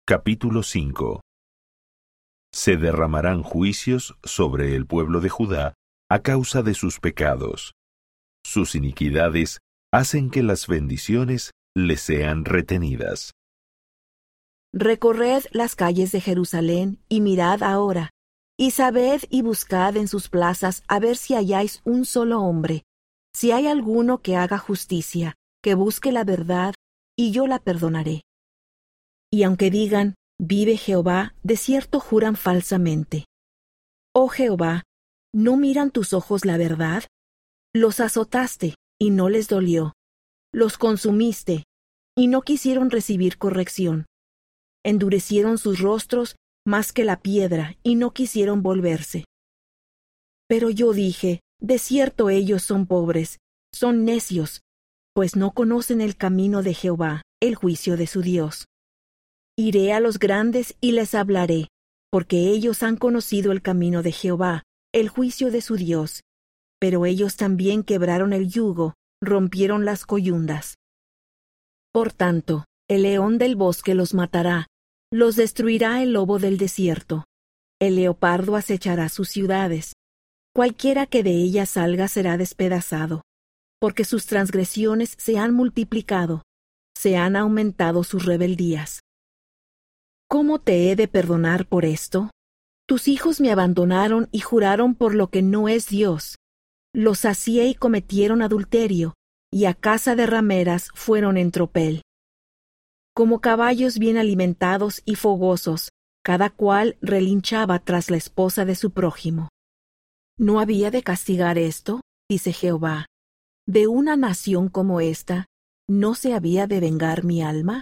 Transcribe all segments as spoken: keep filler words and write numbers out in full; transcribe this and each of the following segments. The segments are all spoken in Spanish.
Capítulo cinco. Se derramarán juicios sobre el pueblo de Judá a causa de sus pecados. Sus iniquidades hacen que las bendiciones les sean retenidas. Recorred las calles de Jerusalén y mirad ahora, y sabed y buscad en sus plazas a ver si halláis un solo hombre, si hay alguno que haga justicia, que busque la verdad, y yo la perdonaré. Y aunque digan, vive Jehová, de cierto juran falsamente. Oh Jehová, ¿no miran tus ojos la verdad? Los azotaste, y no les dolió. Los consumiste, y no quisieron recibir corrección. Endurecieron sus rostros más que la piedra, y no quisieron volverse. Pero yo dije, de cierto ellos son pobres, son necios, pues no conocen el camino de Jehová, el juicio de su Dios. Iré a los grandes y les hablaré, porque ellos han conocido el camino de Jehová, el juicio de su Dios. Pero ellos también quebraron el yugo, rompieron las coyundas. Por tanto, el león del bosque los matará, los destruirá el lobo del desierto. El leopardo acechará sus ciudades. Cualquiera que de ellas salga será despedazado, porque sus transgresiones se han multiplicado, se han aumentado sus rebeldías. ¿Cómo te he de perdonar por esto? Tus hijos me abandonaron y juraron por lo que no es Dios. Los sacié y cometieron adulterio, y a casa de rameras fueron en tropel. Como caballos bien alimentados y fogosos, cada cual relinchaba tras la esposa de su prójimo. ¿No había de castigar esto? Dice Jehová. ¿De una nación como esta, no se había de vengar mi alma?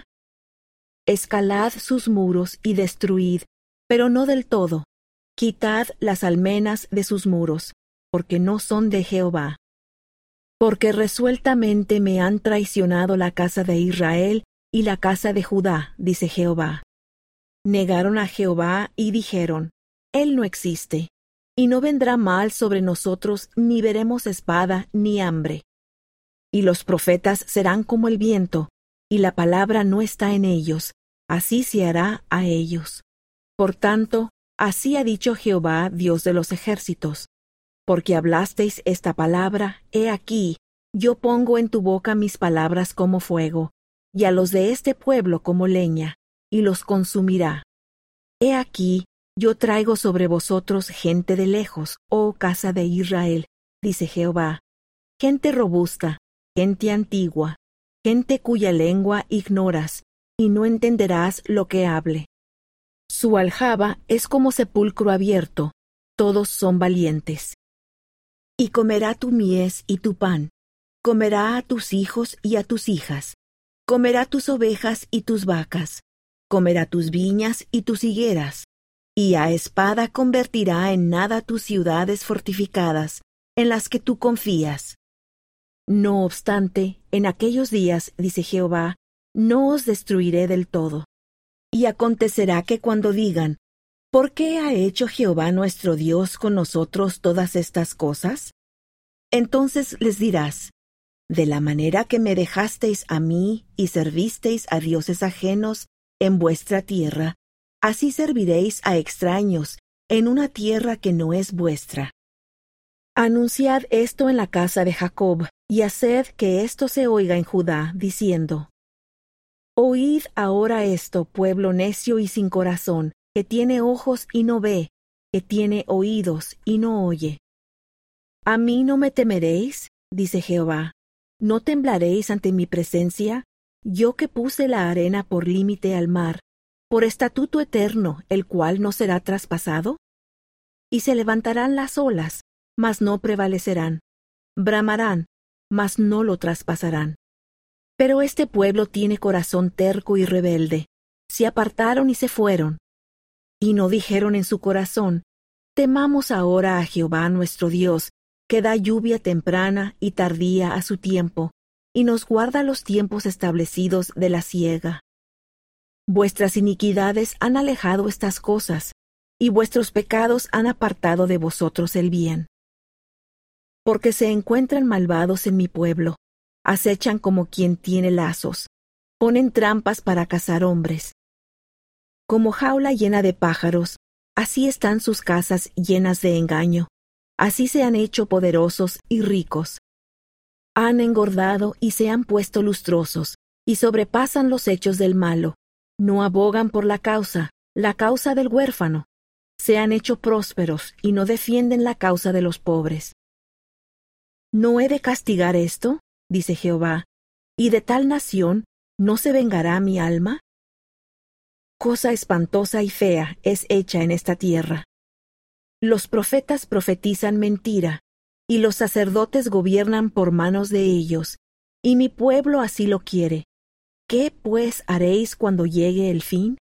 Escalad sus muros y destruid, pero no del todo. Quitad las almenas de sus muros, porque no son de Jehová. Porque resueltamente me han traicionado la casa de Israel y la casa de Judá, dice Jehová. Negaron a Jehová y dijeron, Él no existe, y no vendrá mal sobre nosotros, ni veremos espada ni hambre. Y los profetas serán como el viento, y la palabra no está en ellos, así se hará a ellos. Por tanto, así ha dicho Jehová, Dios de los ejércitos. Porque hablasteis esta palabra, he aquí, yo pongo en tu boca mis palabras como fuego, y a los de este pueblo como leña, y los consumirá. He aquí, yo traigo sobre vosotros gente de lejos, oh casa de Israel, dice Jehová, gente robusta, gente antigua, gente cuya lengua ignoras, y no entenderás lo que hable. Su aljaba es como sepulcro abierto, todos son valientes. Y comerá tu mies y tu pan, comerá a tus hijos y a tus hijas, comerá tus ovejas y tus vacas, comerá tus viñas y tus higueras, y a espada convertirá en nada tus ciudades fortificadas, en las que tú confías. No obstante, en aquellos días, dice Jehová, no os destruiré del todo. Y acontecerá que cuando digan, ¿por qué ha hecho Jehová nuestro Dios con nosotros todas estas cosas? Entonces les dirás, de la manera que me dejasteis a mí y servisteis a dioses ajenos en vuestra tierra, así serviréis a extraños en una tierra que no es vuestra. Anunciad esto en la casa de Jacob, y haced que esto se oiga en Judá, diciendo, Oíd ahora esto, pueblo necio y sin corazón, que tiene ojos y no ve, que tiene oídos y no oye. ¿A mí no me temeréis? Dice Jehová. ¿No temblaréis ante mi presencia? Yo que puse la arena por límite al mar, por estatuto eterno, el cual no será traspasado. Y se levantarán las olas, mas no prevalecerán. Bramarán, mas no lo traspasarán. Pero este pueblo tiene corazón terco y rebelde. Se apartaron y se fueron. Y no dijeron en su corazón, temamos ahora a Jehová nuestro Dios, que da lluvia temprana y tardía a su tiempo, y nos guarda los tiempos establecidos de la siega. Vuestras iniquidades han alejado estas cosas, y vuestros pecados han apartado de vosotros el bien. Porque se encuentran malvados en mi pueblo, acechan como quien tiene lazos, ponen trampas para cazar hombres. Como jaula llena de pájaros, así están sus casas llenas de engaño. Así se han hecho poderosos y ricos. Han engordado y se han puesto lustrosos, y sobrepasan los hechos del malo. No abogan por la causa, la causa del huérfano. Se han hecho prósperos y no defienden la causa de los pobres. ¿No he de castigar esto?, dice Jehová, ¿y de tal nación no se vengará mi alma? Cosa espantosa y fea es hecha en esta tierra. Los profetas profetizan mentira, y los sacerdotes gobiernan por manos de ellos, y mi pueblo así lo quiere. ¿Qué, pues, haréis cuando llegue el fin?